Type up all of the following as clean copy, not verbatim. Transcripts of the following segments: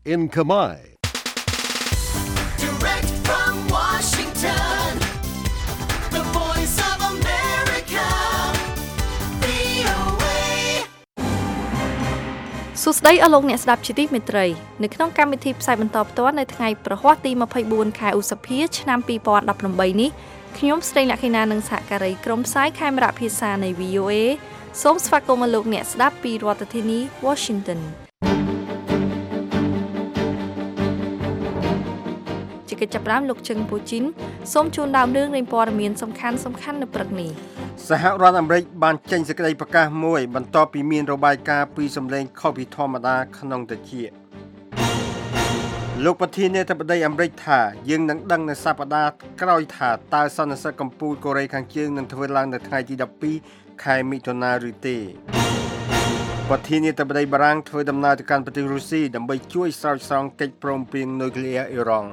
in Khmer. Direct from Washington, the voice of America, VOA. សួស្តីអស់លោកអ្នកស្ដាប់ជាទីមេត្រីនៅក្នុងកម្មវិធីផ្សាយបន្តផ្ទាល់នៅថ្ងៃប្រហ័សទី24ខែឧសភាឆ្នាំ2018នេះខ្ញុំស្រីលក្ខិណានិងសហការីក្រុមផ្សាយខេមរៈភាសានៃ VOA សូមស្វាគមន៍លោកអ្នកស្ដាប់ពីរដ្ឋធានី Washington ជាកិច្ចចាប់ផ្ដើមលោកជឹងពូជីនសូមជូនដើមរឿងនៃព័ត៌មានសំខាន់ៗនៅព្រឹកនេះសហរដ្ឋអាមេរិកបានចេញសេចក្តីប្រកាសមួយបន្ទាប់ពីមានរបាយការណ៍ពីសម្លេងខុសពីធម្មតាក្នុងតិចលោកប្រធានាធិបតីអាមេរិកថាយើងនឹងដឹងនៅសប្តាហ៍ក្រោយថាតើសន្និសីទកម្ពុជាកូរ៉េខាងជើងនឹងធ្វើឡើងនៅថ្ងៃទី12ខែមិថុនាឬទេប្រធានាធិបតីបារាំងធ្វើដំណើរទៅកាន់ប្រទេសរុស្ស៊ីដើម្បីជួយស្រោចស្រង់កិច្ចព្រមព្រៀងនុយក្លេអ៊ែរអ៊ីរ៉ង់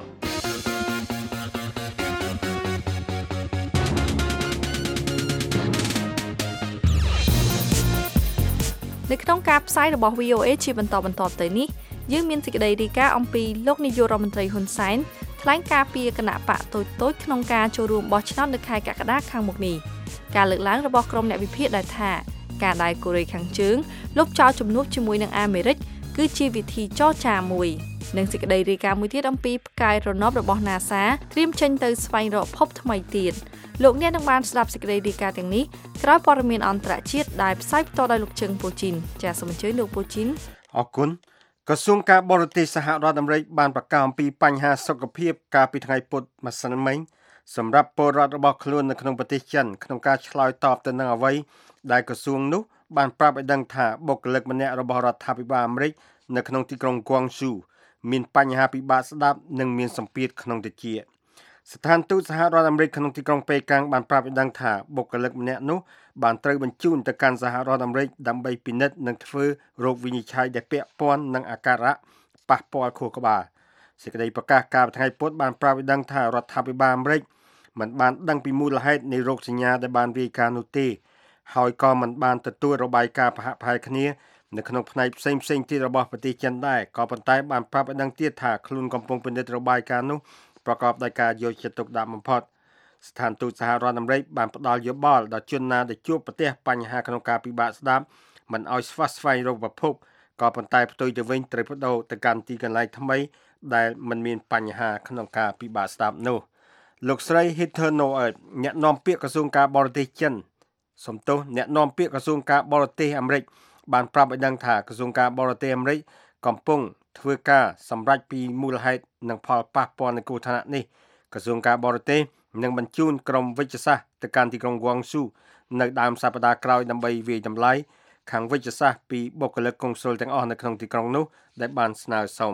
នៅក្នុងការផ្សាយរបស់ VOA ជាបន្តទៅនេះយើងមានសេចក្តីរាយការណ៍អំពីលោកនាយករដ្ឋមន្ត្រីហ៊ុនសែនថ្លែងការពីគណៈបកតូចក្នុងការចូលរួមបោះឆ្នោតនៅខែកក្កដាខាងមុខនេះការលើកឡើងរបស់ក្រុមអ្នកវិភាគដែលថាការដែលកូរ៉េខាងជើងលុបចោលជំនួបជាមួយនឹងអាមេរិកគឺជាវិធីចរចាមួយនិងសេចក្តីរាយការណ៍មួយទៀតអំពីផ្កាយរណបរបស់ NASA ត្រៀមចេញទៅស្វែងរកភពថ្មីទៀតលោកអ្នកនឹងបានស្ដាប់សេចក្តីរាយការណ៍ទាំងនេះក្រោយព័ត៌មានអន្តរជាតិដែលផ្សាយបន្តដោយលោកជឹងពូជីនចាសសូមអញ្ជើញលោកពូជីនអរគុណក្រសួងការបរទេសសហរដ្ឋអាមេរិកបានប្រកាសអំពីបញ្ហាសុខភាពកាលពីថ្ងៃពុធម្សិលមិញសម្រាប់ពលរដ្ឋរបស់ខ្លួននៅក្នុងប្រទេសចិនក្នុងការឆ្លើយតបទៅនឹងអ្វីដែលក្រសួងនោះបានប្រាប់ឲ្យដឹងថាបុគ្គលិកម្នាក់របស់រដ្ឋាភិបាលអាមេរិកនៅក្នុងទីក្រុងហ្គួងស៊ូមានបញ្ហាពិបាកស្ដាប់និងមានសម្ពាធក្នុងតិចស្ថានទូតសហរដ្ឋអាមេរិកក្នុងទីក្រុងប៉េកាំងបានប្រាប់ឲ្យដឹងថាបុគ្គលិកម្នាក់នោះបានត្រូវបញ្ជូនទៅកាន់សហរដ្ឋអាមេរិកដើម្បីពិនិត្យនិងធ្វើរោគវិនិច្ឆ័យដែលពាក់ព័ន្ធនឹងអាការៈប៉ះពាល់ខួរក្បាលសេចក្តីប្រកាសកាលពីថ្ងៃពុធបានប្រាប់ឲ្យដឹងថារដ្ឋាភិបាលអាមេរិកមិនបានដឹងពីមូលហេតុនៃរោគសញ្ញាដែលបានរាយការណ៍នោះទេហើយក៏មិនបានទទួលរបាយការណ៍ប្រហាក់ប្រហែលគ្នានៅក្នុងផ្នែកផ្សេងៗទៀតរបស់ប្រទេសចិនដែរក៏ប៉ុន្តែបានប្រាប់ឲ្យដឹងទៀតថាខ្លួនកំពុងពិនិត្យរបាយការណ៍នោះប្រកបដោយការយកចិត្តទុកដាក់បំផុតស្ថានទូតសហរដ្ឋអាមេរិកបានផ្ដល់យោបល់ដល់ជនណាដែលជួបប្រទះបញ្ហាក្នុងការពិបាកស្ដាប់មិនឲ្យស្វះស្វែងរកប្រភពក៏ប៉ុន្តែផ្ទុយទៅវិញត្រូវបដូរទៅកាន់ទីកន្លែងថ្មីដែលមិនមានបញ្ហាក្នុងការពិបាកស្ដាប់នោះលោកស្រី Heather Nauert អ្នកនាំពាក្យក្រសួងការបរទេសចិនអ្នកនាំពាក្យក្រសួងការបរទេសអាមេរិកបានប្រាប់ឲ្យដឹងថាក្រសួងការបរទេសអាមេរិកកំពុងធ្វើការសម្រេចពីមូលហេតុនិងផលប៉ះពាល់នៃគ្រោះថ្នាក់នេះក្រសួងការបរទេសនឹងបញ្ជូនក្រុមវិទ្យាសាស្ត្រទៅកាន់ទីក្រុងហ្គួងស៊ូនៅដើមសប្តាហ៍ក្រោយដើម្បីវិយតម្លៃខាងវិទ្យាសាស្ត្រពីបុគ្គលិកកុងស៊ុលទាំងអស់នៅក្នុងទីក្រុងនោះដែលបានស្នើសុំ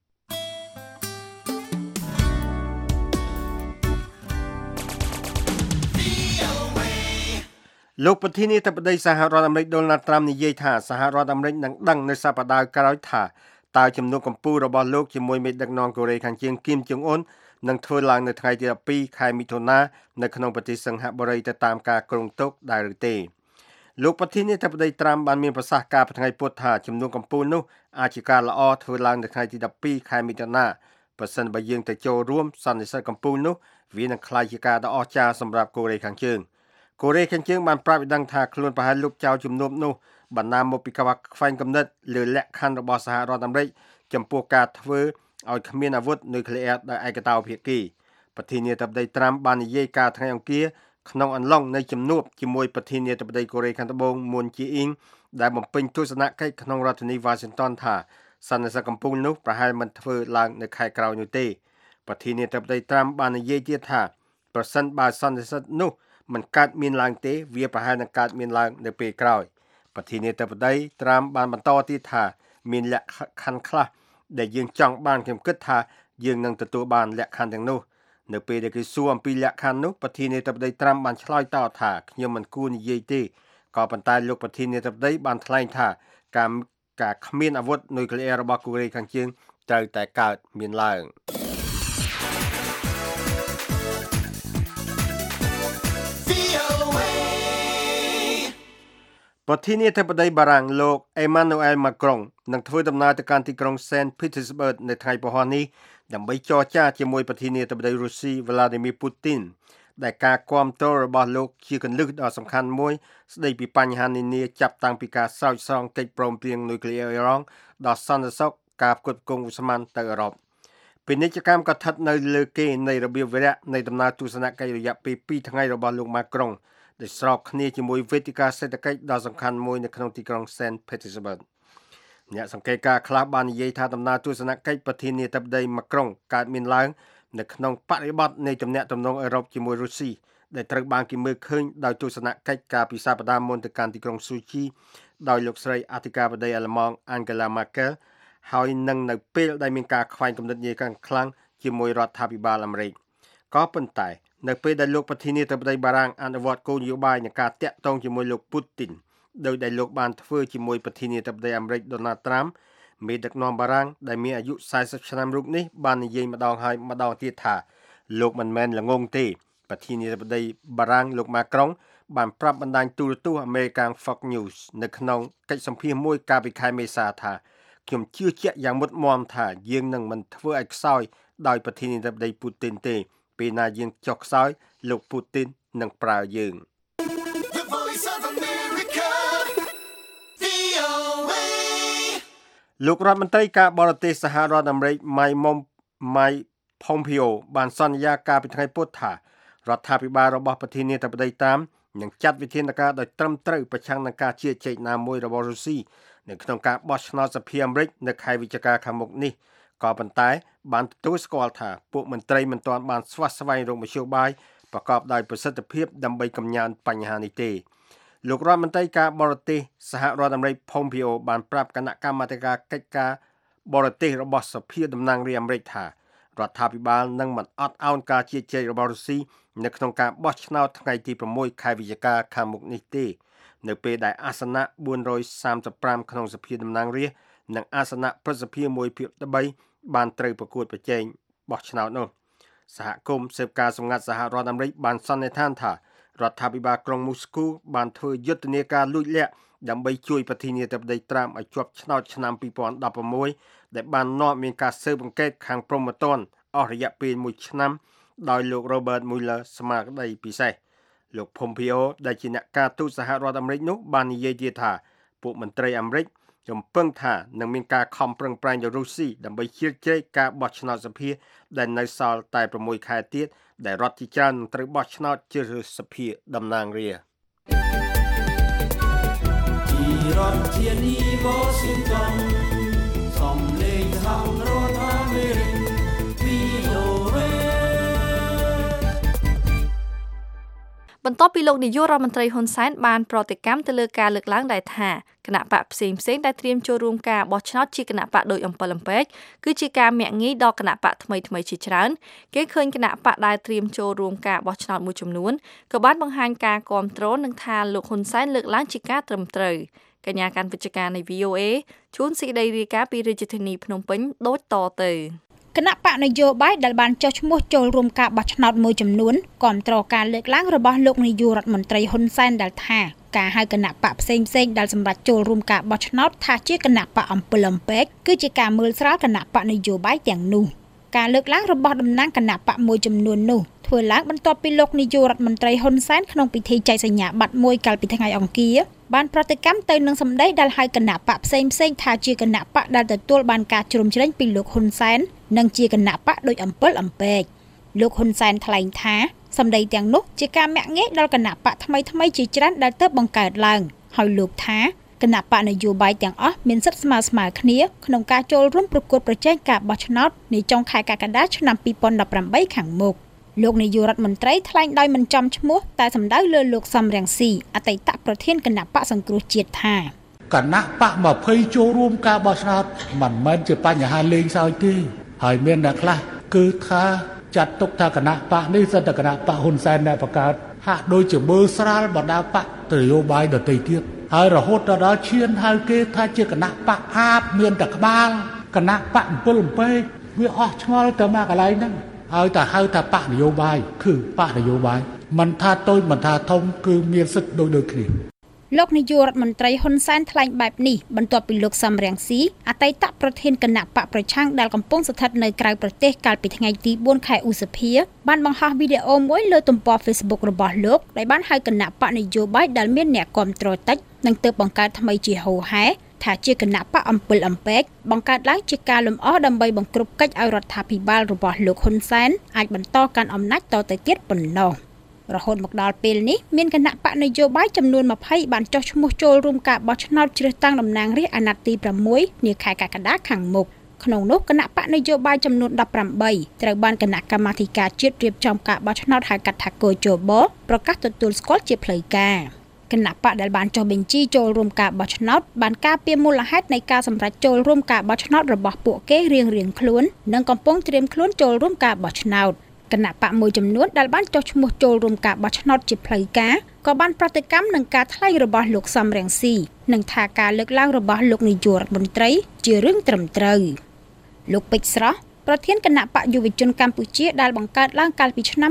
លោកប្រធានាធិបតីសហរដ្ឋអាមេរិកដូណាល់ត្រាំនិយាយថាសហរដ្ឋអាមេរិកនឹងដឹងនៅសប្តាហ៍ក្រោយថាតើជំនួបកម្ពុជារបស់លោកជាមួយមេដឹកនាំកូរ៉េខាងជើងគីមចុងអ៊ុននឹងធ្វើឡើងនៅថ្ងៃទី12ខែមិថុនានៅក្នុងប្រទេសសិង្ហបុរីទៅតាមការគ្រោងទុកដែរឬទេលោកប្រធានាធិបតីត្រាំបានមានប្រសាសន៍ការថ្ងៃពុធថាជំនួបកម្ពុជានោះអាចជាការល្អធ្វើឡើងនៅថ្ងៃទី12ខែមិថុនាប្រសិនបើយើងទៅចូលរួមសន្និសីទកម្ពុជានោះវានឹងក្លាយជាការដ៏អស្ចារ្យសម្រាប់កូរ៉េខាងជើងកូរ៉េខាងជើងបានប្រាប់ឲ្យដឹងថាខ្លួនប្រហែលលុបចោលជំនួបនោះបណ្ដាលមកពីការខ្វែងគំនិតលើលក្ខខណ្ឌរបស់សហរដ្ឋអាមេរិកចំពោះការធ្វើឲ្យគ្មានអាវុធនុយក្លេអ៊ែរដោយឯកតោភាគីប្រធានាធិបតីត្រាំបាននិយាយការថ្ងៃអង្គារក្នុងអំឡុងនៃជំនួបជាមួយប្រធានាធិបតីកូរ៉េខាងត្បូងមុនជាអ៊ីងដែលបំពេញទស្សនកិច្ចក្នុងរដ្ឋធានី Washington ថាសន្និសីទកម្ពុជានោះប្រហែលមិនធ្វើឡើងនៅខែក្រោយនោះទេប្រធានាធិបតីត្រាំបាននិយាយទៀតថាប្រសិនបើសន្និសីទនោះមិនកើតមានឡើងទេវាប្រហែលនឹងកើតមានឡើងនៅពេលក្រោយប្រធានាធិបតីត្រាំបានបន្តទៀតថាមានលក្ខខណ្ឌខ្លះដែលយើងចង់បានខ្ញុំគិតថាយើងនឹងទទួលបានលក្ខខណ្ឌទាំងនោះនៅពេលដែលគេសួរអំពីលក្ខខណ្ឌនោះប្រធានាធិបតីត្រាំបានឆ្លើយតបថាខ្ញុំមិនគួរនិយាយទេក៏ប៉ុន្តែលោកប្រធានាធិបតីបានថ្លែងថាការគ្មានអាវុធនុយក្លេអ៊ែររបស់កូរ៉េខាងជើងត្រូវតែកើតមានឡើងពប្រធានាធិបតីបារាំងលោក Emmanuel Macron នឹងធ្វើដំណើរទៅកាន់ទីក្រុង Saint Petersburg នៅថ្ងៃពហុនេះដើម្បីចរចាជាមួយប្រធានាធិបតីរុស្ស៊ី Vladimir Putin ដែលការគាំទ្ររបស់លោកជាគន្លឹះដ៏សំខាន់មួយស្ដីពីបញ្ហានានាចាប់តាំងពីការស្រោចស្រង់កិច្ចព្រមព្រៀងនុយក្លេអ៊ែរអ៊ីរ៉ង់ដល់សន្តិសុខការផ្គត់ផ្គង់ឧស្ម័នទៅអឺរ៉ុបពាណិជ្ជកម្មក៏ស្ថិតនៅលើគេនៃរបៀបវារៈនៃដំណើរទស្សនកិច្ចរយៈពេល2ថ្ងៃរបស់លោក Macron ដែលស្របគ្នាជាមួយវេទិកាសេដ្ឋកិច្ចដ៏សំខាន់មួយនៅក្នុងទីក្រុង Saint Petersburg អ្នកសង្កេតការណ៍ខ្លះបាននិយាយថាដំណើរទស្សនកិច្ចប្រធានាធិបតី Macron កើតមានឡើងនៅក្នុងបរិបទនៃទំនាក់ទំនងអឺរ៉ុបជាមួយរុស្ស៊ីដែលត្រូវបានគេមើលឃើញដោយទស្សនកិច្ចការពីសប្តាហ៍មុនទៅកាន់ទីក្រុងស៊ូជីដោយលោកស្រីអធិការបតីអាល្លឺម៉ង់ Angela Merkel ហើយនឹងនៅពេលដែលមានការខ្វែងគំនិតញែកខ្លាំងជាមួយរដ្ឋាភិបាលអាមេរិកក៏ប៉ុន្តែនៅពេលដែលលោកប្រធានាធិបតីបារាំងអនុវត្តគោលនយោបាយនៃការតាក់ទងជាមួយលោកពូទីនដោយដែលលោកបានធ្វើជាមួយប្រធានាធិបតីអាមេរិក Donald Trump មេដឹកនាំបារាំងដែលមានអាយុ40ឆ្នាំរូបនេះបាននិយាយម្ដងហើយម្ដងទៀតថាលោកមិនមែនល្ងងទេប្រធានាធិបតីបារាំងលោក Macron បានប្រាប់បណ្ដាញទូរទស្សន៍ American Fox News នៅក្នុងកិច្ចសម្ភាសន៍មួយកាលពីខែមេសាថាខ្ញុំជឿជាក់យ៉ាងមុតមាំថាយើងនឹងមិនធ្វើឲ្យខ្សោយដោយប្រធានាធិបតីពូទីនទេពេលណាយើងចុះខ្សោយលោកពូទីននឹងប្រើយើង The Voice of America, VOA. លោករដ្ឋមន្ត្រីការបរទេសសហរដ្ឋអាមេរិក Mike Pompeo បានសន្យាកាលពីថ្ងៃពុធថារដ្ឋាភិបាលរបស់ប្រធានាធិបតីតាមនឹងចាត់វិធានការដោយត្រឹមត្រូវប្រឆាំងនឹងការជៀសជែកណាមួយរបស់រុស្ស៊ីនៅក្នុងការបោះឆ្នោតសភាអាមេរិកនៅខែវិច្ឆិកាខាងមុខនេះក៏ប៉ុន្តែបានទទួលស្គាល់ថាពួកមន្ត្រីមិនទាន់បានស្វាស្វែងរកមធ្យោបាយប្រកបដោយប្រសិទ្ធភាពដើម្បីកម្ញានបញ្ហានេះទេលោករដ្ឋមន្ត្រីការបរទេសសហរដ្ឋអាមេរិក Pompeo បានប្រាប់គណៈកម្មាធិការកិច្ចការបរទេសរបស់សភាតំណាងរាស្ត្រអាមេរិកថារដ្ឋាភិបាលនឹងមិនអត់ឱនការជៀសជែករបស់រុស្ស៊ីនៅក្នុងការបោះឆ្នោតថ្ងៃទី6ខែវិច្ឆិកាខាងមុខនេះទេនៅពេលដែលអាសនៈ435ក្នុងសភាតំណាងរាស្ត្រនិងអាសនៈប្រសិទ្ធភាព1/3បានត្រូវប្រកួតប្រជែងបោះឆ្នោតនោះសហគមន៍សេពការសម្ងាត់សហរដ្ឋអាមេរិកបានសន្និដ្ឋានថារដ្ឋាភិបាលក្រុងមូស្គូបានធ្វើយុទ្ធនាការលួចលាក់ដើម្បីជួយប្រធានាធិបតីត្រាំឲ្យជាប់ឆ្នោតឆ្នាំ2016ដែលបាននាំមានការស៊ើបអង្កេតខាងព្រហ្មទណ្ឌអស់រយៈពេល1ឆ្នាំដោយលោក Robert Mueller ស្មារតីពិសេសលោក Pompeo ដែលជាអ្នកការទូតសហរដ្ឋអាមេរិកនោះបាននិយាយទៀតថាពួកមន្ត្រីអាមេរិករំពឹងថានឹងមានការខំប្រឹងប្រែងរបស់រុស្ស៊ីដើម្បីជ្រៀតជ្រែកការបោះឆ្នោតសភាដែលនៅសល់តែ6ខែទៀតដែលរដ្ឋជាច្រើននឹងត្រូវបោះឆ្នោតជ្រើសរើសសភាតំណាងរាស្ត្រពីរដ្ឋធានី Washington សំឡេងសហរដ្ឋអាមេរិក VOA បន្ទាប់ពីលោកនាយករដ្ឋមន្ត្រីហ៊ុនសែនបានប្រតិកម្មទៅលើការលើកឡើងដែលថាគណៈបកផ្សេងៗដែលត្រៀមចូលរួមការបោះឆ្នោតជាគណៈបកដោយអំពិលអំពែកគឺជាការមាក់ងាយដល់គណៈបកថ្មីជាច្រើនគេឃើញគណៈបកដែលត្រៀមចូលរួមការបោះឆ្នោតមួយចំនួនក៏បានបង្ហាញការគាំទ្រនឹងថាលោកហ៊ុនសែនលើកឡើងជាការត្រឹមត្រូវកញ្ញាកាន់វិជ្ជការនៃ VOA ជួនសេចក្តីរាយការណ៍ពីរាជធានីភ្នំពេញដូចតទៅគណៈបកនយោបាយដែលបានចុះឈ្មោះចូលរួមការបោះឆ្នោតមួយចំនួនគាំទ្រការលើកឡើងរបស់លោកនាយករដ្ឋមន្ត្រីហ៊ុនសែនដែលថាការហៅគណៈបកផ្សេងៗដែលសម្រាប់ចូលរួមការបោះឆ្នោតថាជាគណៈបកអំពិលអំពែកគឺជាការមើលស្រាលគណៈបកនយោបាយទាំងនោះការលើកឡើងរបស់តំណាងគណៈបកមួយចំនួននោះធ្វើឡើងបន្ទាប់ពីលោកនាយករដ្ឋមន្ត្រីហ៊ុនសែនក្នុងពិធីចែកសញ្ញាបត្រមួយកាលពីថ្ងៃអង្គារបានប្រតិកម្មទៅនឹងសម្ដីដែលហៅគណៈបកផ្សេងៗថាជាគណៈបកដែលទទួលបានការជ្រុំជ្រែងពីលោកហ៊ុនសែននិងជាគណៈបកដោយអំពិលអំពែកលោកហ៊ុនសែនថ្លែងថាសម្ដីទាំងនោះជាការមាក់ងាយដល់គណៈបកថ្មីជាច្រើនដែលទើបបង្កើតឡើងហើយលោកថាគណៈបកនយោបាយទាំងអស់មានសិទ្ធិស្មើគ្នាក្នុងការចូលរួមប្រកួតប្រជែងការបោះឆ្នោតនាចុងខែកក្កដាឆ្នាំ2018ខាងមុខលោកនាយករដ្ឋមន្ត្រីថ្លែងដោយមិនចំឈ្មោះតែសម្ដៅលើលោកសំរងស៊ីអតីតប្រធានគណៈបកសង្គ្រោះជាតិថាគណៈបក20ចូលរួមការបោះឆ្នោតមិនមែនជាបញ្ហាលេងសើចទេហើយមានអ្នកខ្លះគឺថាចាត់ទុកថាគណៈបកនេះសិតតែគណៈបកហ៊ុនសែនដែលបង្កើតហាក់ដូចជាមើលស្រាលបណ្ដាបកនយោបាយដទៃទៀតហើយរហូតដល់ឈានហៅគេថាជាគណៈបកអាបមានតែក្បាលគណៈបក7អំពេកវាអស់ឆ្ងល់ទៅមកកន្លែងហ្នឹងហើយតែហៅថាបកនយោបាយគឺបកនយោបាយមិនថាតូចមិនថាធំគឺមានសិទ្ធិដូចគ្នាលោកនាយករដ្ឋមន្ត្រីហ៊ុនសែនថ្លែងបែបនេះបន្ទាប់ពីលោកសំរងស៊ីអតីតប្រធានគណៈបកប្រឆាំងដែលកំពុងស្ថិតនៅក្រៅប្រទេសកាលពីថ្ងៃទី4ខែឧសភាបានបង្ហោះវីដេអូមួយលើទំព័រ Facebook របស់លោកដែលបានហៅគណៈបកនយោបាយដែលមានអ្នកគាំទ្រតិចនិងទើបបង្កើតថ្មីជាហូហែថាជាគណៈបកអំពិលអំពែកបង្កើតឡើងជាការលំអដើម្បីបង្ក្រប់កិច្ចឲ្យរដ្ឋាភិបាលរបស់លោកហ៊ុនសែនអាចបន្តកាន់អំណាចតទៅទៀតប៉ុណ្ណោះរហូតមកដល់ពេលនេះមានគណៈបកនយោបាយចំនួន20បានចុះឈ្មោះចូលរួមការបោះឆ្នោតជ្រើសតាំងតំណាងរាស្ត្រអាណត្តិទី6នាខែកក្កដាខាងមុខក្នុងនោះគណៈបកនយោបាយចំនួន18ត្រូវបានគណៈកម្មាធិការជាតិរៀបចំការបោះឆ្នោតហៅកាត់ថាកោជបប្រកាសទទួលស្គាល់ជាផ្លូវការគណៈបកដែលបានចុះបញ្ជីចូលរួមការបោះឆ្នោតបានការពារមូលហេតុនៃការសម្រេចចូលរួមការបោះឆ្នោតរបស់ពួកគេរៀងៗខ្លួននិងកំពុងត្រៀមខ្លួនចូលរួមការបោះឆ្នោតគណៈបកមួយចំនួនដែលបានចុះឈ្មោះចូលរួមការបោះឆ្នោតជាផ្លូវការក៏បានប្រតិកម្មនឹងការថ្លែងរបស់លោកសំរងស៊ីនិងថាការលើកឡើងរបស់លោកនាយករដ្ឋមន្ត្រីជារឿងត្រឹមត្រូវលោកពេជ្រស្រស់ប្រធានគណៈបកយុវជនកម្ពុជាដែលបង្កើតឡើងកាលពីឆ្នាំ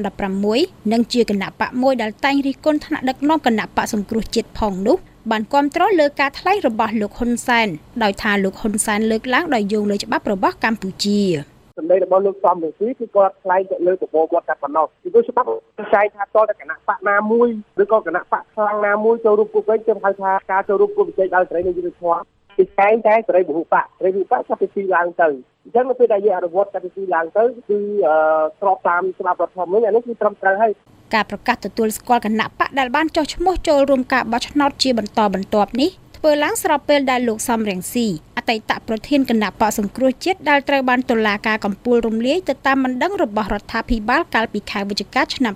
2016និងជាគណៈបកមួយដែលតែងរិះគន់ថ្នាក់ដឹកនាំគណៈបកសង្គ្រោះជាតិផងនោះបានគាំទ្រលើការថ្លែងរបស់លោកហ៊ុនសែនដោយថាលោកហ៊ុនសែនលើកឡើងដោយយោងលើច្បាប់របស់កម្ពុជាសម្ដីរបស់លោកសំរងស៊ីគឺគាត់ថ្លែងទៅលើបបោគាត់តែប៉ុណ្ណោះពីព្រោះច្បាប់ចែងថាតតែគណៈបកណាមួយឬក៏គណៈបកខ្លាំងណាមួយចូលរួមគូវិញខ្ញុំហៅថាការចូលរួមគូវិជ័យដោយសេរីនៃយុត្តិធម៌គឺចែងតែសេរីពហុបកសេរីពហុបកចាប់ពីទីឡើងទៅអញ្ចឹងនៅពេលដែលយើងអនុវត្តចាប់ពីទីឡើងទៅគឺស្របតាមច្បាប់រដ្ឋធម្មនុញ្ញអានេះគឺត្រឹមត្រូវហើយការប្រកាសទទួលស្គាល់គណៈបកដែលបានចុះឈ្មោះចូលរួមការបោះឆ្នោតជាបន្តបន្ទាប់នេះធ្វើឡើងស្របពេលដែលលោកសំរងស៊ីអតីតប្រធានគណៈបកសង្គ្រោះជាតិដែលត្រូវបានតុលាការកំពូលរំលាយទៅតាមបណ្ដឹងរបស់រដ្ឋាភិបាលកាលពីខែវិច្ឆិកាឆ្នាំ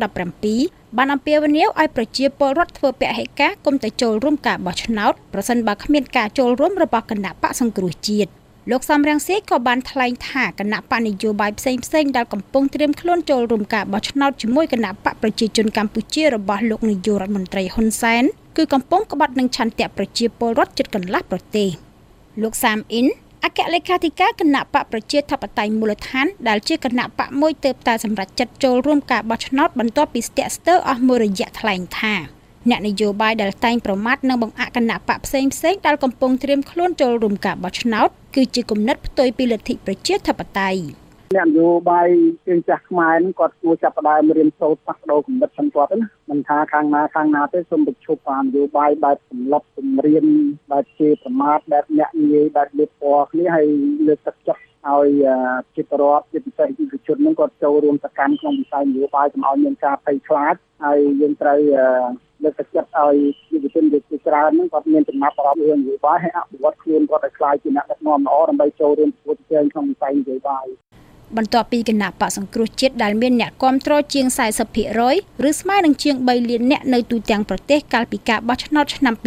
2017បានអំពាវនាវឲ្យប្រជាពលរដ្ឋធ្វើពហិការកុំទៅចូលរួមការបោះឆ្នោតប្រសិនបើគ្មានការចូលរួមរបស់គណៈបកសង្គ្រោះជាតិលោកសំរងស៊ីក៏បានថ្លែងថាគណៈបកនយោបាយផ្សេងៗដែលកំពុងត្រៀមខ្លួនចូលរួមការបោះឆ្នោតជាមួយគណៈបកប្រជាជនកម្ពុជារបស់លោកនាយករដ្ឋមន្ត្រីហ៊ុនសែនគឺកំពុងក្បត់នឹងឆន្ទៈប្រជាពលរដ្ឋជិតកន្លះប្រទេសលោកសាមអ៊ីនអគ្គលេខាធិការគណៈបកប្រជាធិបតេយ្យមូលដ្ឋានដែលជាគណៈបកមួយទើបតែសម្រេចចិត្តចូលរួមការបោះឆ្នោតបន្ទាប់ពីស្ទាក់ស្ទើរអស់មួយរយៈថ្លែងថាអ្នកនយោបាយដែលតែងប្រមាថនិងបង្អាក់គណៈបកផ្សេងៗដែលកំពុងត្រៀមខ្លួនចូលរួមការបោះឆ្នោតគឺជាគំនិតផ្ទុយពីលទ្ធិប្រជាធិបតេយ្យអ្នកនយោបាយជើងចាស់ខ្មែរហ្នឹងគាត់គួរចាប់ផ្ដើមរៀនសូត្រផ្លាស់ប្ដូរគំនិតផងគាត់ណាមិនថាខាងណាទេសូមបញ្ឈប់នយោបាយបែបសម្លុតសម្រៀនបែបជាប្រមាថបែបអ្នកនិយាយបែបលៀបពណ៌គ្នាហើយលើកទឹកចិត្តឲ្យជាប្រវត្តិជាពិសេសយុវជនហ្នឹងគាត់ចូលរួមសកម្មក្នុងវិស័យនយោបាយកុំឲ្យមានការភ័យខ្លាចហើយយើងត្រូវលើកទឹកចិត្តឲ្យយុវជនជាច្រើនហ្នឹងគាត់មានចំណាប់អារម្មណ៍រឿងនយោបាយហើយអភិវឌ្ឍខ្លួនគាត់ឲ្យក្លាយជាអ្នកដឹកនាំល្អដើម្បីចូលរួមប្រកួតប្រជែងក្នុងវិស័យនយោបាយបន្ទាប់ពីគណៈបកសង្គ្រោះជាតិដែលមានអ្នកគាំទ្រជាង 40% ឬស្មើនឹងជាង3លានអ្នកនៅទូទាំងប្រទេសកាលពីការបោះឆ្នោតឆ្នាំ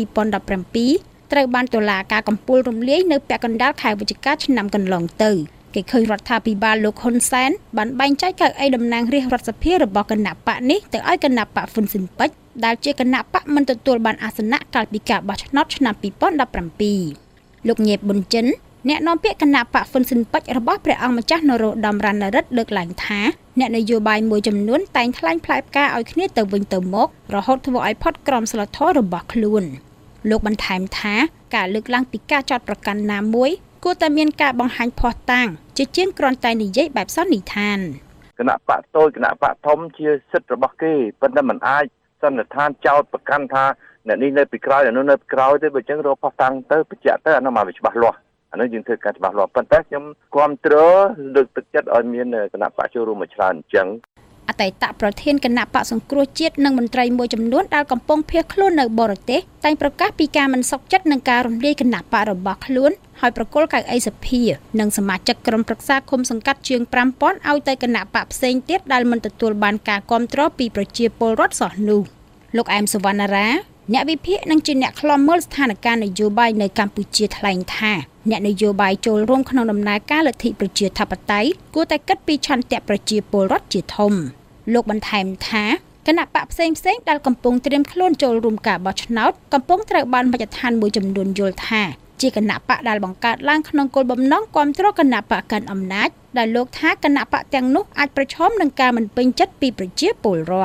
2017ត្រូវបានតុលាការកំពូលរំលាយនៅពាក់កណ្ដាលខែវិច្ឆិកាឆ្នាំកន្លងទៅគេឃើញរដ្ឋាភិបាលលោកហ៊ុនសែនបានបែងចែកកៅអីតំណាងរាស្ត្ររដ្ឋសភារបស់គណៈបកនេះទៅឲ្យគណៈបកហ៊ុនស៊ិនប៉ិចដែលជាគណៈបកមិនទទួលបានអាសនៈកាលពីការបោះឆ្នោតឆ្នាំ2017លោកញេបប៊ុនចិនអ្នកនាំពាក្យគណៈបកហ៊ុនស៊ិនប៉ិចរបស់ព្រះអង្គម្ចាស់នរោត្តមរណរដ្ឋលើកឡើងថាអ្នកនយោបាយមួយចំនួនតែងថ្លែងផ្លែផ្កាឲ្យគ្នាទៅវិញទៅមករហូតធ្វើឲ្យផុតក្រមសីលធម៌របស់ខ្លួនលោកបន្ថែមថាការលើកឡើងពីការចោទប្រកាន់ណាមួយគួរតែមានការបង្ហាញភស្តុតាងជាជាងគ្រាន់តែនិយាយបែបសន្និដ្ឋានគណៈបកតូចគណៈបកធំជាសិទ្ធិរបស់គេប៉ុន្តែมันអាចសន្និដ្ឋានចោទប្រកាន់ថាអ្នកនេះនៅពីក្រោយនៅពីក្រោយទេបើអញ្ចឹងរកភស្តុតាងទៅបញ្ជាក់ទៅអានោះមកវាច្បាស់លាស់អានោះយើងធ្វើការច្បាស់លាស់ប៉ុន្តែខ្ញុំគ្រប់គ្រងលើកទឹកចិត្តឲ្យមានគណៈបកចូលរួមមួយច្រើនអញ្ចឹងអតីតប្រធានគណៈបកសង្គ្រោះជាតិនិងមន្ត្រីមួយចំនួនដែលកំពុងភៀសខ្លួននៅបរទេសតែងប្រកាសពីការមិនសុខចិត្តនឹងការរំលាយគណៈបករបស់ខ្លួនហើយប្រគល់កៅអីសភានិងសមាជិកក្រុមប្រឹក្សាឃុំសង្កាត់ជាង 5000 ឲ្យទៅគណៈបកផ្សេងទៀតដែលមិនទទួលបានការគាំទ្រពីប្រជាពលរដ្ឋសោះនោះលោកអែមសវណ្ណារាអ្នកវិភាគនិងជាអ្នកខ្លំមើលស្ថានភាពនយោបាយនៅកម្ពុជាថ្លែងថាអ្នកនយោបាយចូលរួមក្នុងដំណើរការលទ្ធិប្រជាធិបតេយ្យគួរតែគិតពីឆន្ទៈប្រជាពលរដ្ឋជាធំលោកបន្ថែមថាគណៈបកផ្សេងៗដែលកំពុងត្រៀមខ្លួនចូលរួមការបោះឆ្នោតកំពុងត្រូវបានមជ្ឈដ្ឋានមួយចំនួនយល់ថាជាគណៈបកដែលបង្កើតឡើងក្នុងគោលបំណងគាំទ្រគណៈបកកាន់អំណាចដែលលោកថាគណៈបកទាំងនោះអាចប្រឈមនឹងការមិនពេញចិត្តពីប្រជាពលរដ្ឋច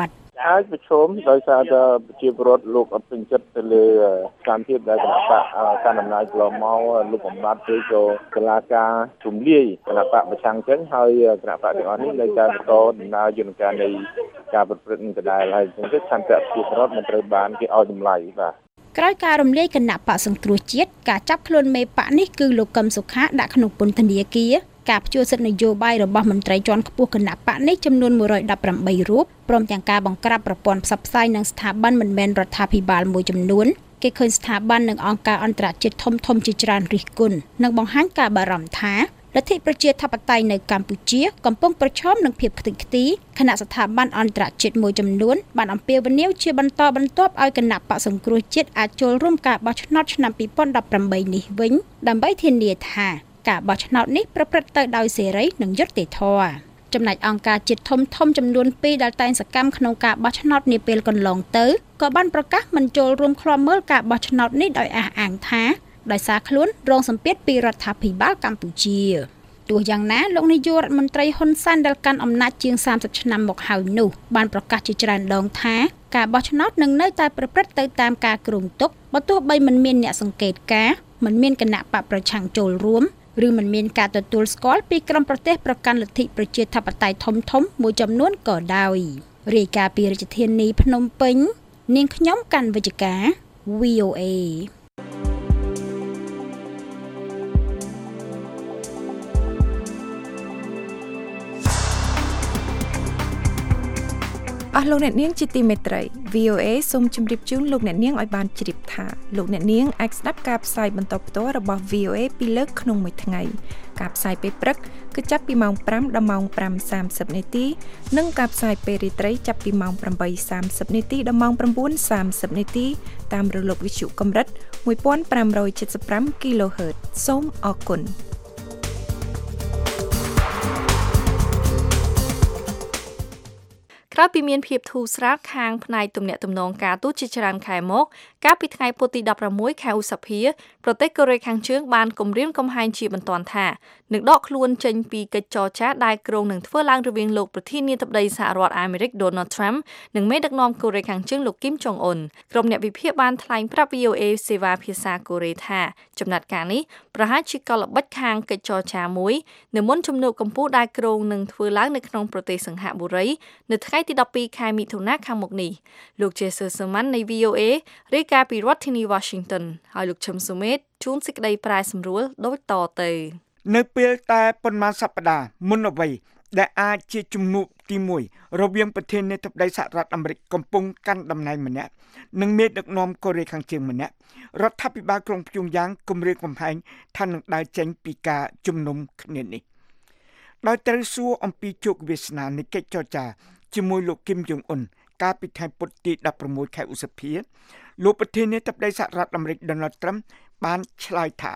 អាចប្រឈមដោយសារតែប្រជាពលរដ្ឋលោកអត់ពេញចិត្តទៅលើការភាពដែលគណៈបកកាន់អំណាចកន្លងមកលោកបំបត្តិឬក៏កលាការជំលាយគណៈបកប្រឆាំងចឹងហើយគណៈបកទាំងអស់នេះនៅតែបន្តដំណើរយន្តការនៃការប្រព្រឹត្តនឹងដដែលហើយអញ្ចឹងឆន្ទៈប្រជាពលរដ្ឋមិនត្រូវបានគេឲ្យតម្លៃបាទក្រោយការរំលាយគណៈបកសង្គ្រោះជាតិការចាប់ខ្លួនមេបកនេះគឺលោកកឹមសុខាដាក់ក្នុងពន្ធនាគារការផ្ជួសសិទ្ធិនយោបាយរបស់មន្ត្រីជាន់ខ្ពស់គណៈបកនេះចំនួន118រូបព្រមទាំងការបង្ក្រាបប្រព័ន្ធផ្សព្វផ្សាយនិងស្ថាប័នមិនមែនរដ្ឋាភិបាលមួយចំនួនគេឃើញស្ថាប័ននិងអង្គការអន្តរជាតិធំៗជាច្រើនរិះគន់និងបង្ហាញការបារម្ភថាលទ្ធិប្រជាធិបតេយ្យនៅកម្ពុជាកំពុងប្រឈមនឹងភាពខ្ទេចខ្ទីគណៈស្ថាប័នអន្តរជាតិមួយចំនួនបានអំពាវនាវជាបន្តបន្ទាប់ឲ្យគណៈបកសង្គ្រោះជាតិអាចចូលរួមការបោះឆ្នោតឆ្នាំ2018នេះវិញដើម្បីធានាថាការបោះឆ្នោតនេះប្រព្រឹត្តទៅដោយសេរីនិងយុត្តិធម៌ចំណែកអង្គការជាតិធំចំនួន2ដែលតែងសកម្មក្នុងការបោះឆ្នោតនាពេលកន្លងទៅក៏បានប្រកាសមិនចូលរួមឃ្លាំមើលការបោះឆ្នោតនេះដោយអះអាងថាដោយសារខ្លួនរងសម្ពាធពីរដ្ឋាភិបាលកម្ពុជាទោះយ៉ាងណាលោកនាយករដ្ឋមន្ត្រីហ៊ុនសែនដែលកាន់អំណាចជាង30ឆ្នាំមកហើយនោះបានប្រកាសជាច្រើនដងថាការបោះឆ្នោតនឹងនៅតែប្រព្រឹត្តទៅតាមការគ្រោងទុកបើទោះបីមិនមានអ្នកសង្កេតការណ៍មិនមានគណៈបកប្រឆាំងចូលរួមឬមិនមានការទទួលស្គាល់ពីក្រុមប្រទេសប្រកាន់លទ្ធិប្រជាធិបតេយ្យធំមួយចំនួនក៏ដោយរាយការណ៍ពីរាជធានីភ្នំពេញនាងខ្ញុំកាន់វិជ្ជការ VOA អស់លោកអ្នកនាងជាទីមេត្រី VOA សូមជម្រាបជូនលោកអ្នកនាងឲ្យបានជ្រាបថាលោកអ្នកនាងអាចស្ដាប់ការផ្សាយបន្តផ្ទាល់របស់ VOA ពីរលើកក្នុងមួយថ្ងៃការផ្សាយពេលព្រឹកគឺចាប់ពីម៉ោង 5 ដល់ម៉ោង 5:30 នាទីនិងការផ្សាយពេលរាត្រីចាប់ពីម៉ោង 8:30 នាទីដល់ម៉ោង 9:30 នាទីតាមរលកវិទ្យុកម្រិត 1575 kHz សូមអរគុណក្រោយពីមានភាពធូរស្រាលខាងផ្នែកទំនាក់ទំនងការទូតជាច្រើនខែមកកាលពីថ្ងៃពុធទី16ខែឧសភាប្រទេសកូរ៉េខាងជើងបានគម្រាមកំហែងជាបន្ទាន់ថានឹងដកខ្លួនចេញពីកិច្ចចរចាដែលគ្រោងនឹងធ្វើឡើងរវាងលោកប្រធានាធិបតីសហរដ្ឋអាមេរិក Donald Trump និងមេដឹកនាំកូរ៉េខាងជើងលោកគីមចុងអ៊ុនក្រុមអ្នកវិភាគបានថ្លែងប្រាប់ VOA សេវាភាសាកូរ៉េថាចំណាត់ការនេះប្រហែលជាកលល្បិចខាងកិច្ចចរចាមួយនៅមុនជំនួបកម្ពុជាដែលគ្រោងនឹងធ្វើឡើងនៅក្នុងប្រទេសសិង្ហបុរីនៅថ្ងៃទី12ខែមិថុនាខាងមុខនេះលោក Jason Sermon នៃ VOA រាយការណ៍ពីរដ្ឋធានី Washington ហើយលោកឈឹមសុមេតជួនសេចក្តីប្រែសម្រួលដូចតទៅនៅពេលតែប៉ុន្មានសប្តាហ៍មុនអ្វីដែលអាចជាជំនួបទី1រវាងប្រធានាធិបតីសហរដ្ឋអាមេរិកកំពុងកាន់តំណែងម្នាក់និងមេដឹកនាំកូរ៉េខាងជើងម្នាក់រដ្ឋាភិបាលក្រុងព្យុងយ៉ាងគម្រាមកំហែងថានឹងដើរចេញពីការជំនុំគ្នានេះដោយត្រូវសួរអំពីជោគវាសនានៃកិច្ចចរចាជាមួយលោកគីមចុងអ៊ុនកាលពីថ្ងៃពុធទី16ខែឧសភាលោកប្រធានាធិបតីសហរដ្ឋអាមេរិក Donald Trump បានឆ្លើយថា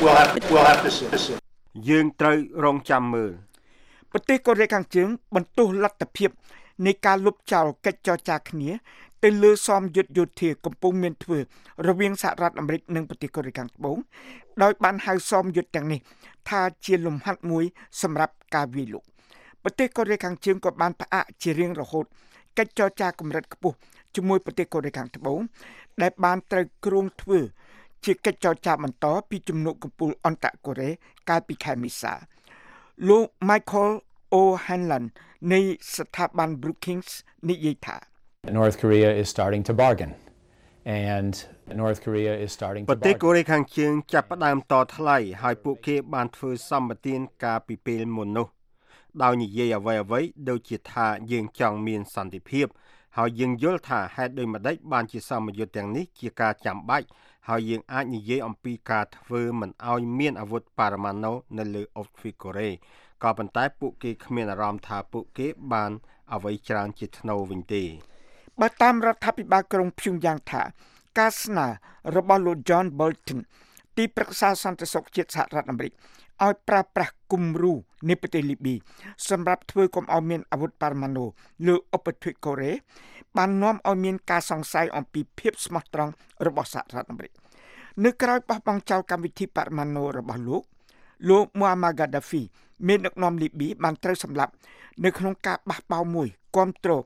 យើងត្រូវរងចាំមើលប្រទេសកូរ៉េខាងជើងបន្ទោសលទ្ធភាពនៃការលុបចោលកិច្ចចរចាគ្នាទៅលើសមយុទ្ធយោធាកំពុងមានធ្វើរវាងសហរដ្ឋអាមេរិកនិងប្រទេសកូរ៉េខាងត្បូងដោយបានហៅសមយុទ្ធទាំងនេះថាជាលំហាត់មួយសម្រាប់ការវាយលុកប្រទេសកូរ៉េខាងជើងក៏បានផ្អាកជារៀងរហូតកិច្ចចរចាកម្រិតខ្ពស់ជាមួយប្រទេសកូរ៉េខាងត្បូងដែលបានត្រូវគ្រោងធ្វើជាកិច្ចចរចាបន្តពីជំនួបកំពូលអន្តរកូរ៉េកាលពីខែមេសាលោក Michael O'Hanlon នៃស្ថាប័ន Brookings និយាយថា North Korea is starting to bargain and North Korea is starting to ប្រទេសកូរ៉េខាងជើងចាប់ផ្ដើមតថ្លៃហើយពួកគេបានធ្វើសម្បទានកាលពីពេលមុននោះដោយនិយាយអ្វីៗដូចជាថាយើងចង់មានសន្តិភាពហើយយើងយល់ថាហេតុដូចម្តេចបានជាសមយុទ្ធទាំងនេះជាការចាំបាច់ហើយយើងអាចនិយាយអំពីការធ្វើមិនឲ្យមានអាវុធបរមាណូនៅលើអូទ្វីបកូរ៉េក៏ប៉ុន្តែពួកគេគ្មានអារម្មណ៍ថាពួកគេបានអ្វីច្រើនជាថ្នូរវិញទេបើតាមរដ្ឋាភិបាលក្រុងព្យុងយ៉ាងថាការស្នើរបស់លោក John Bolton ទីប្រឹក្សាសន្តិសុខជាតិសហរដ្ឋអាមេរិកឲ្យប្រើប្រាស់គំរូនៃប្រទេសលីប៊ីសម្រាប់ធ្វើកុំឲ្យមានអាវុធបរមាណូលើឧបទ្វីបកូរ៉េបាននាំឲ្យមានការសង្ស័យអំពីភាពស្មោះត្រង់របស់សហរដ្ឋអាមេរិកនៅក្រៅបោះបង់ចោលកម្មវិធីបរមាណូរបស់លោក Muammar Gaddafi មានដឹកនាំលីប៊ីបានត្រូវសម្លាប់នៅក្នុងការបះបោរមួយគាំទ្រ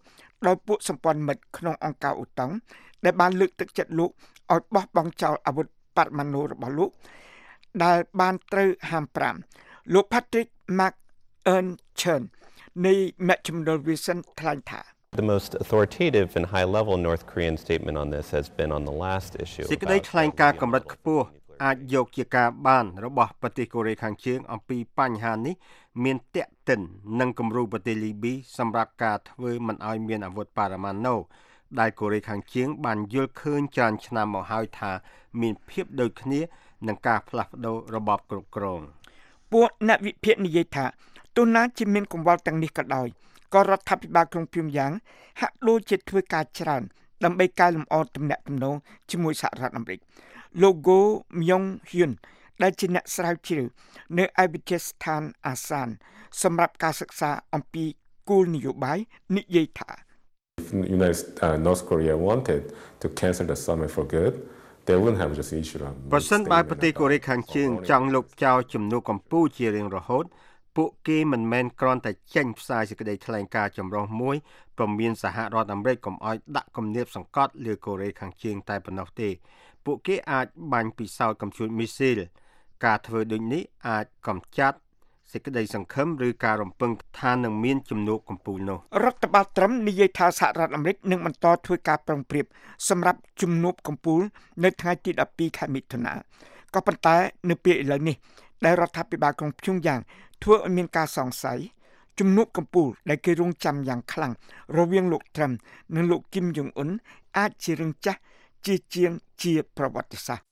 ដោយពួកសម្ព័ន្ធមិត្តក្នុងអង្គការអូតុងដែលបានលើកទឹកចិត្តលោកឲ្យបោះបង់ចោលអាវុធបរមាណូរបស់លោកដែលបានត្រូវហាម5លោក Patrick McEachern នៃមជ្ឈមណ្ឌល Wilson ថ្លែងថា The most authoritative and high-level North Korean statement on this has been on the last issue. សេចក្តីថ្លែងការណ៍កម្រិតខ្ពស់អាចយកជាការបានរបស់ប្រទេសកូរ៉េខាងជើងអំពីបញ្ហានេះមានតាក់ទិននឹងគំរូប្រទេសលីប៊ីសម្រាប់ការធ្វើមិនឲ្យមានអាវុធបរមាណូដែលកូរ៉េខាងជើងបានយល់ឃើញច្រើនឆ្នាំមកហើយថាមានភាពដូចគ្នានឹងការផ្លាស់ប្ដូររបបគ្រប់គ្រងពួកអ្នកវិភាគនិយាយថាទោះណាជាមានកង្វល់ទាំងនេះក៏ដោយក៏រដ្ឋាភិបាលក្រុងព្យុងយ៉ាងហាក់ដូចជាធ្វើការច្រើនដើម្បីកែលម្អទំនាក់ទំនងជាមួយសហរដ្ឋអាមេរិកលោក Go Myung-hyun ដែលជាអ្នកស្រាវជ្រាវនៅឯវិទ្យាស្ថានអាសានសម្រាប់ការសិក្សាអំពីគោលនយោបាយនិយាយថា North Korea wanted to cancel the summit for good they wouldn't have just issue ប្រសិនបើប្រទេសកូរ៉េខាងជើងចង់លុបចោលជំនួបកម្ពុជាជារៀងរហូតពួកគេមិនមែនគ្រាន់តែចេញផ្សាយសេចក្តីថ្លែងការណ៍ចម្រុះមួយព្រមមានសហរដ្ឋអាមេរិកកុំឲ្យដាក់គំនាបសង្កត់លើកូរ៉េខាងជើងតែប៉ុណ្ណោះទេពួកគេអាចបាញ់ពិសោធន៍កំជួចមីស៊ីលការធ្វើដូចនេះអាចកំចាត់សេចក្តីសង្ឃឹមឬការរំពឹងថានឹងមានជំនួបកំពូលនោះរដ្ឋបាលត្រឹមនិយាយថាសហរដ្ឋអាមេរិកនឹងបន្តធ្វើការប្រឹងប្រែងសម្រាប់ជំនួបកំពូលនៅថ្ងៃទី12ខែមិថុនាក៏ប៉ុន្តែនៅពេលឥឡូវនេះដែលរដ្ឋាភិបាលក្រុងព្យុងយ៉ាងធ្វើឲ្យមានការសង្ស័យជំនួបកំពូលដែលគេរងចាំយ៉ាងខ្លាំងរវាងលោកត្រឹមនិងលោកគីមយ៉ុងអ៊ុនអាចជារឿងចាស់ជាងជាប្រវត្តិសាស្ត្រ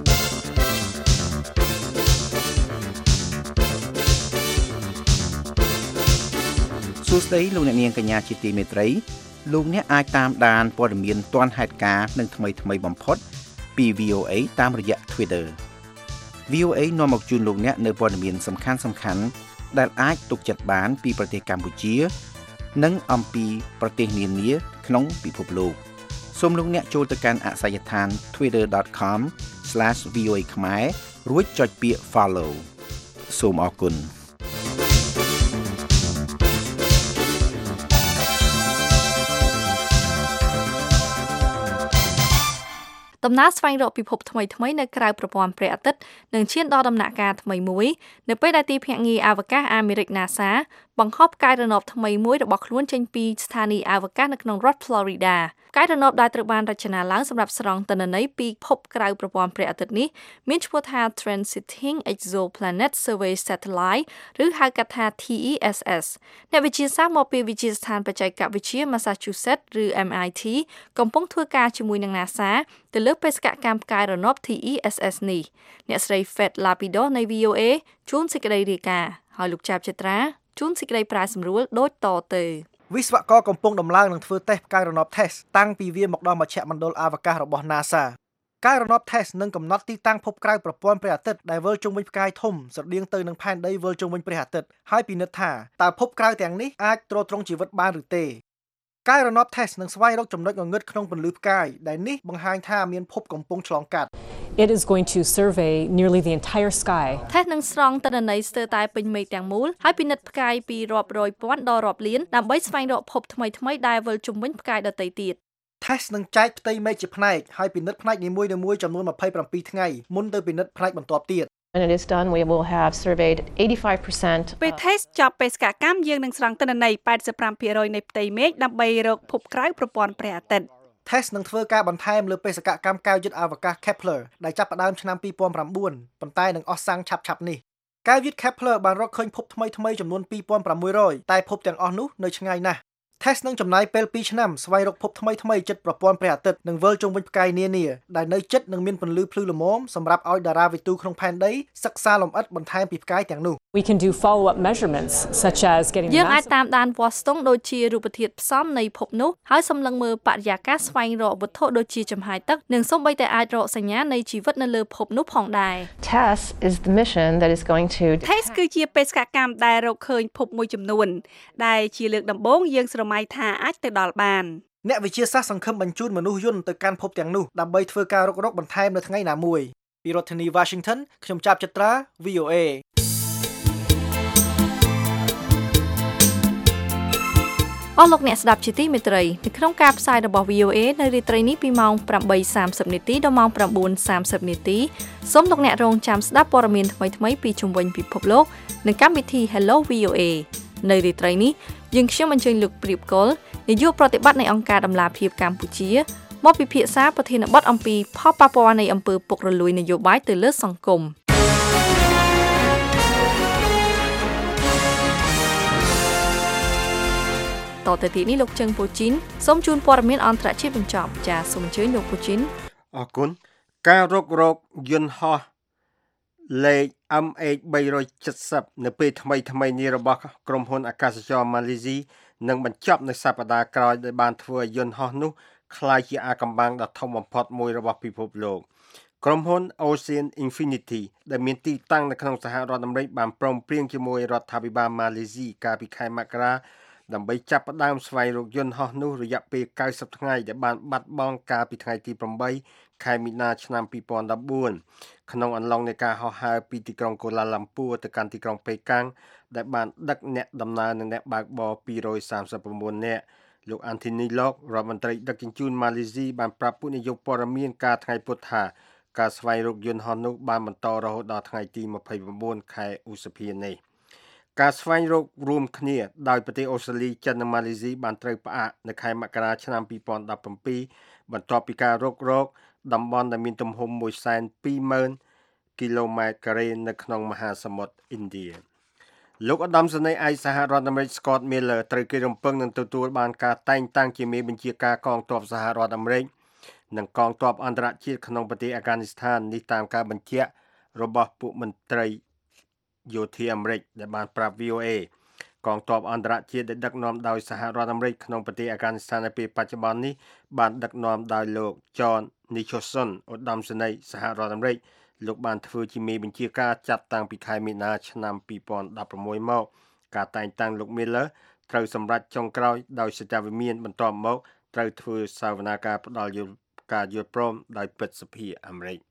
សួស្តីលោកអ្នកនាងកញ្ញាជាទីមេត្រីលោកអ្នកអាចតាមដានព័ត៌មានទាន់ហេតុការណ៍និងថ្មីបំផុតពី VOA តាមរយៈ Twitter VOA នាំមកជូនលោកអ្នកនៅព័ត៌មានសំខាន់ដែលអាចទុកចិត្តបានពីប្រទេសកម្ពុជានិងអំពីប្រទេសនានាក្នុងពិភពលោកសូមលោកអ្នកចូលទៅកាន់អាសយដ្ឋាន twitter.com/voa ខ្មែររួចចុចពាក្យ follow សូមអរគុណដំណើរស្វែងរកពិភពថ្មីនៅក្រៅប្រព័ន្ធព្រះអាទិត្យនឹងឈានដល់ដំណាក់កាលថ្មីមួយនៅពេលដែលទីភ្នាក់ងារអវកាសអាមេរិក NASA បង្ហោះផ្កាយរណបថ្មីមួយរបស់ខ្លួនចេញពីស្ថានីយ៍អវកាសនៅក្នុងរដ្ឋ Florida ផ្កាយរណបដែលត្រូវបានរចនាឡើងសម្រាប់ស្រង់ទិន្នន័យពីភពក្រៅប្រព័ន្ធព្រះអាទិត្យនេះមានឈ្មោះថា Transiting Exoplanet Survey Satellite ឬហៅកាត់ថា TESS អ្នកវិទ្យាសាស្ត្រមកពីវិទ្យាស្ថានបច្ចេកវិទ្យា Massachusetts ឬ MIT កំពុងធ្វើការជាមួយនឹង NASA ទៅលើបេសកកម្មផ្កាយរណប TESS នេះអ្នកស្រី Fed Lapido នៃ VOA ជួនសេចក្តីរាយការណ៍ហើយលោកចាប់ចត្រាជួនសេចក្តីប្រាសម្រួលដូចតទៅវិស្វករកំពុងដំឡើងនឹងធ្វើតេស្តផ្កាយរណប TESS តាំងពីវាមកដល់មជ្ឈមណ្ឌលអវកាសរបស់ NASA ផ្កាយរណប TESS នឹងកំណត់ទីតាំងភពក្រៅប្រព័ន្ធព្រះអាទិត្យដែលវិលជុំវិញផ្កាយធំស្រដៀងទៅនឹងផែនដីវិលជុំវិញព្រះអាទិត្យហើយពិនិត្យថាតើភពក្រៅទាំងនេះអាចទ្រទ្រង់ជីវិតបានឬទេផ្កាយរណប TESS នឹងស្វែងរកចំណុចងងឹតក្នុងពន្លឺផ្កាយដែលនេះបង្ហាញថាមានភពកំពុងឆ្លងកាត់ It is going to survey nearly the entire sky. ថេសនឹងស្រង់ទិន្នន័យស្ទើរតែពេញមេឃទាំងមូលហើយពិនិត្យផ្កាយពីរាប់រយពាន់ដល់រាប់លានដើម្បីស្វែងរកភពថ្មីដែលវិលជុំវិញផ្កាយដទៃទៀត TESS នឹងចែកផ្ទៃមេឃជាផ្នែកហើយពិនិត្យផ្នែកនីមួយៗចំនួន27ថ្ងៃមុនទៅពិនិត្យផ្នែកបន្ទាប់ទៀត When it is done, we will have surveyed 85%. ពេល TESS ចប់បេសកកម្មយើងនឹងស្រង់ទិន្នន័យ 85% នៃផ្ទៃមេឃដើម្បីរកភពក្រៅប្រព័ន្ធព្រះអាទិត្យ TESS នឹងធ្វើការបន្ថែមលើបេសកកម្មកែវយឹតអវកាស Kepler ដែលចាប់ផ្ដើមឆ្នាំ2009ប៉ុន្តែនឹងអស់សាំងឆាប់ៗនេះកែវយឹត Kepler បានរកឃើញភពថ្មីចំនួន 2600 តែភពទាំងអស់នោះនៅឆ្ងាយណាស់ TESS នឹងចំណាយពេល2ឆ្នាំស្វែងរកភពថ្មីជិតប្រព័ន្ធព្រះអាទិត្យនិងវិលជុំវិញផ្កាយនានាដែលនៅជិតនឹងមានពន្លឺភ្លឺល្មមសម្រាប់ឲ្យតារាវិទូក្នុងផែនដីសិក្សាលម្អិតបន្ថែមពីផ្កាយទាំងនោះ We can do follow-up measurements such as getting យើងអាចតាមដានវាស់ស្ទង់ដូចជារូបធាតុផ្សំនៃភពនោះហើយសម្លឹងមើលបរិយាកាសស្វែងរកវត្ថុដូចជាចំហាយទឹកនិងសូម្បីតែអាចរកសញ្ញានៃជីវិតនៅលើភពនោះផងដែរ TESS is the mission that is going to TESS គឺជាបេសកកម្មដែលរកឃើញភពមួយចំនួនដែលជាលើកដំបូងយើងស្រមៃថាអាចទៅដល់បានអ្នកវិទ្យាសាស្ត្រសង្ឃឹមបញ្ជូនមនុស្សយន្តទៅកាន់ភពទាំងនោះដើម្បីធ្វើការរុករកបន្ថែមនៅថ្ងៃណាមួយពីរដ្ឋធានី Washington ខ្ញុំចាប់ចត្រា VOA អស់លោកអ្នកស្ដាប់ជាទីមេត្រីនៅក្នុងការផ្សាយរបស់ VOA នៅរាត្រីនេះពីម៉ោង 8:30 នាទីដល់ម៉ោង 9:30 នាទីសូមលោកអ្នករងចាំស្ដាប់ព័ត៌មានថ្មីៗពីជុំវិញពិភពលោកនៅកម្មវិធី Hello VOA នៅរាត្រីនេះយើងខ្ញុំអញ្ជើញលោកព្រៀបកុលនាយកប្រតិបត្តិនៃអង្គការដំឡាភិបកម្ពុជាមកពិភាក្សាប្រធានបទអំពីផលប៉ះពាល់នៃអំពើពុករលួយនយោបាយទៅលើសង្គមតទៅទីនេះលោកជឹងពូជីនសូមជូនព័ត៌មានអន្តរជាតិបញ្ចប់ចាសសូមអញ្ជើញលោកពូជីនអរគុណការរុករកយន្តហោះលេខ MH370 នៅពេលថ្មីនេះរបស់ក្រុមហ៊ុនអាកាសចរម៉ាឡេស៊ីនឹងបញ្ចប់នៅសប្តាហ៍ក្រោយដោយបានធ្វើឲ្យយន្តហោះនោះក្លាយជាអាថ៌កំបាំងដ៏ធំបំផុតមួយរបស់ពិភពលោកក្រុមហ៊ុន Ocean Infinity ដែលមានទីតាំងនៅក្នុងសហរដ្ឋអាមេរិកបានព្រមព្រៀងជាមួយរដ្ឋាភិបាលម៉ាឡេស៊ីកាលពីខែមករាដើម្បីចាប់ផ្ដើមស្វែងរកយន្តហោះនោះរយៈពេល90ថ្ងៃដែលបានបាត់បង់កាលពីថ្ងៃទី8ខែមីនាឆ្នាំ2014ក្នុងអំឡុងនៃការហោះហើរពីទីក្រុងកូឡាឡាំពូទៅកាន់ទីក្រុងប៉េកាំងដែលបានដឹកអ្នកដំណើរនិងអ្នកបើកបរ239នាក់លោក Anthony Locke រដ្ឋមន្ត្រីដឹកជញ្ជូនម៉ាឡេស៊ីបានប្រាប់ពួកនាយកព័ត៌មានកាលថ្ងៃពុធថាការស្វែងរកយន្តហោះនោះបានបន្តរហូតដល់ថ្ងៃទី29ខែឧសភានេះការស្វែងរករួមគ្នាដោយប្រទេសអូស្ត្រាលីចិននិងម៉ាឡេស៊ីបានត្រូវផ្អាកនៅខែមករាឆ្នាំ2017បន្ទាប់ពីការរុករកតំបន់ដែលមានទំហំ 120,000 គីឡូម៉ែត្រការ៉េនៅក្នុងមហាសមុទ្រឥណ្ឌាលោកឧត្តមសេនីយ៍ឯកសហរដ្ឋអាមេរិក Scott Miller ត្រូវគេរំពឹងនឹងទទួលបានការតែងតាំងជាមេបញ្ជាការកងទ័ពសហរដ្ឋអាមេរិកនិងកងទ័ពអន្តរជាតិក្នុងប្រទេសអាហ្គានីស្ថាននេះតាមការបញ្ជាក់របស់ពួកមន្ត្រីយោធាអាមេរិកដែលបានប្រាប់ VOA កងទ័ពអន្តរជាតិដែលដឹកនាំដោយសហរដ្ឋអាមេរិកក្នុងប្រទេសអាហ្គានីស្ថាននៅពេលបច្ចុប្បន្ននេះបានដឹកនាំដោយលោក John Nicholson ឧត្តមសេនីយ៍សហរដ្ឋអាមេរិកលោកបានធ្វើជាមេបញ្ជាការចាប់តាំងពីខែមីនាឆ្នាំ2016មកការតែងតាំងលោក Miller ត្រូវសម្រេចចុងក្រោយដោយសេចក្តីវិមានបន្ទាប់មកត្រូវធ្វើសាវនាការផ្ដល់ការយល់ព្រមដោយព្រឹទ្ធសភាអាមេរិក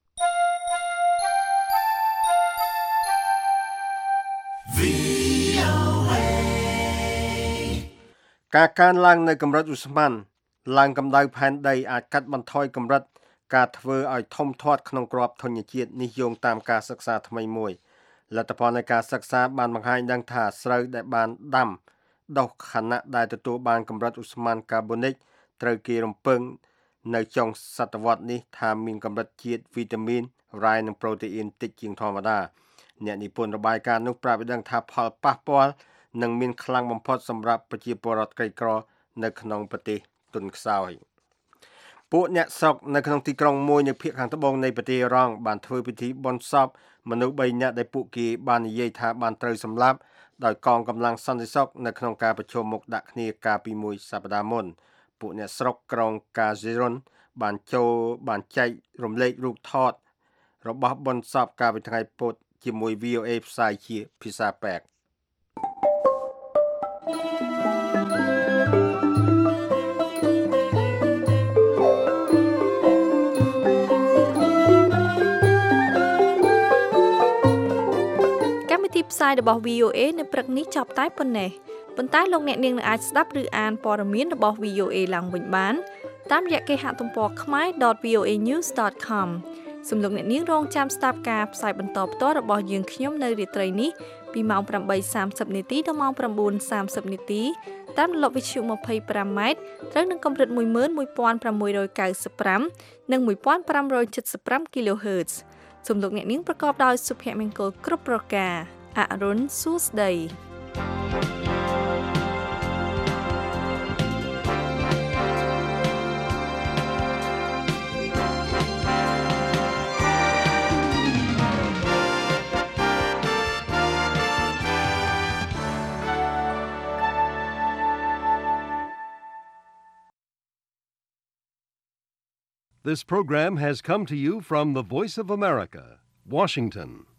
ការកើនឡើងនៅកម្រិតឧស្ម័នឡើងកម្ដៅផែនដីអាចកាត់បន្ថយកម្រិតការធ្វើឲ្យធំធាត់ក្នុងក្របធញ្ញជាតិនេះយោងតាមការសិក្សាថ្មីមួយលទ្ធផលនៃការសិក្សាបានបង្ហាញដឹងថាស្រូវដែលបានដាំដុះខណៈដែលទទួលបានកម្រិតឧស្ម័នកាបូនិកត្រូវគេរំពឹងនៅចុងសតវត្សនេះថាមានកម្រិតជាតិវីតាមីនរ៉ែនិងប្រូតេអ៊ីនតិចជាងធម្មតាអ្នកនិពន្ធរបាយការណ៍នោះប្រាប់ឲ្យដឹងថាផលប៉ះពាល់នឹងមានខ្លាំងបំផុតសម្រាប់ប្រជាពលរដ្ឋក្រីក្រនៅក្នុងប្រទេសទុនខ្សោយពួកអ្នកស្រុកនៅក្នុងទីក្រុងមួយនៅភាគខាងត្បូងនៃប្រទេសអ៊ីរ៉ង់បានធ្វើពិធីបុណ្យសពមនុស្ស3នាក់ដែលពួកគេបាននិយាយថាបានត្រូវសម្លាប់ដោយកងកម្លាំងសន្តិសុខនៅក្នុងការប្រជុំមុខដាក់គ្នាកាលពីមួយសប្តាហ៍មុនពួកអ្នកស្រុកក្រុងកាហ្សេរុនបានចែករំលែករូបថតរបស់បុណ្យសពកាលពីថ្ងៃពុធជាមួយ VOA ផ្សាយជាភាសាប៉ែកទីផ្សាយរបស់ VOA នៅព្រឹកនេះចប់តែប៉ុណ្ណេះប៉ុន្តែលោកអ្នកនាងនឹងអាចស្ដាប់ឬអានព័ត៌មានរបស់ VOA ឡើងវិញបានតាមរយៈគេហទំព័រ khmer.voanews.com សូមលោកអ្នកនាងរងចាំស្ដាប់ការផ្សាយបន្តផ្ទាល់របស់យើងខ្ញុំនៅរាត្រីនេះពីម៉ោង 8:30 នាទីដល់ម៉ោង 9:30 នាទីតាមរលកវិទ្យុ 25 ម៉ែត្រត្រូវនឹងកម្រិត 11695 និង 1575 kHz សូមលោកអ្នកនាងប្រកបដោយសុភមង្គលគ្រប់ប្រការអរុនសួស្ដី This program has come to you from the Voice of America, Washington.